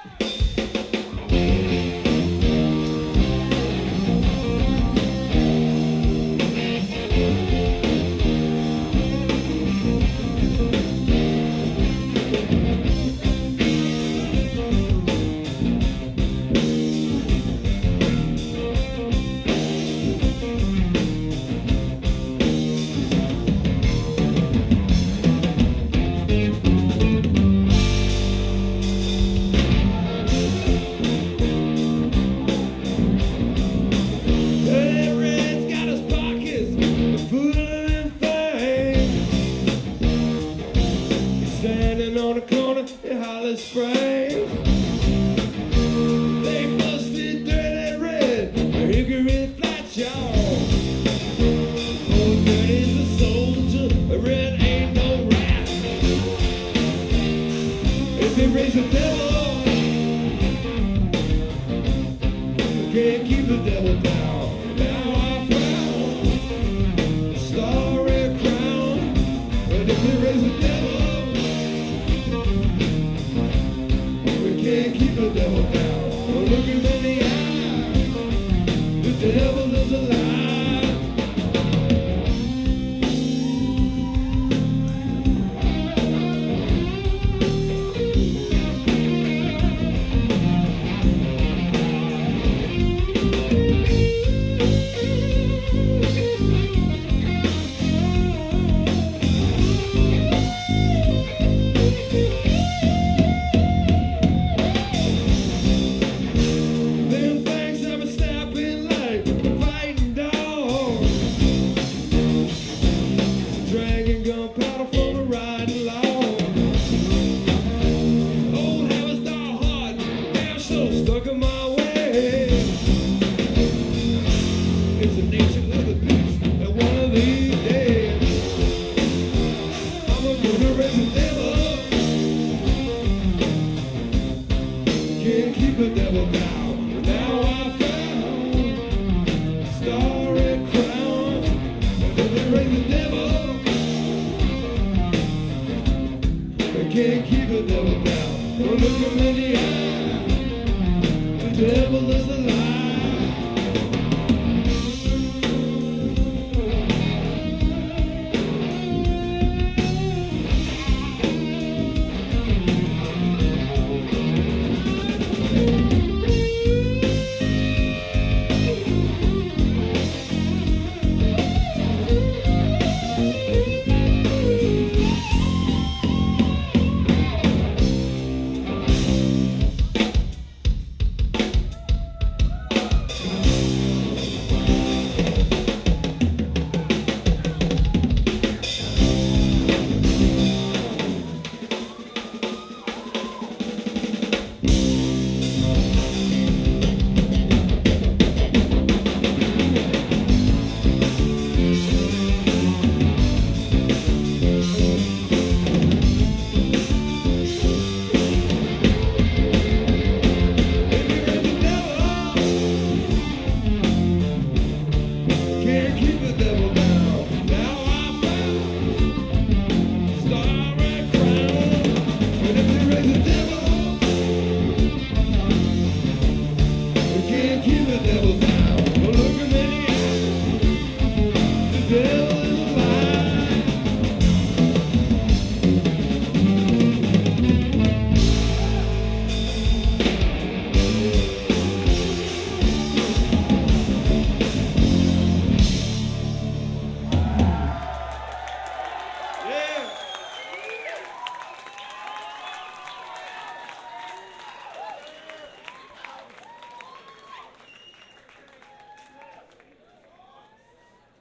Standing on a corner in Hollis Springs, they busted dirty red, Hickory flat y'all. Old Dirty's a soldier, red ain't no rat. If he raised the devil, you can't keep the devil down. Now I found a starry crown, but if he raised the devil, can't keep the devil down. Well, look him in the eye. The devil is alive. Gunpowder for the riding along. Old Harris Star Hard, damn so stuck in my way. It's the nation of the beast, and one of these days I'm gonna raise the devil. Can't keep the devil down. Now I found a starry crown, and if they raise the devil, can't keep the devil down. Don't look him in the eye. The devil is alive.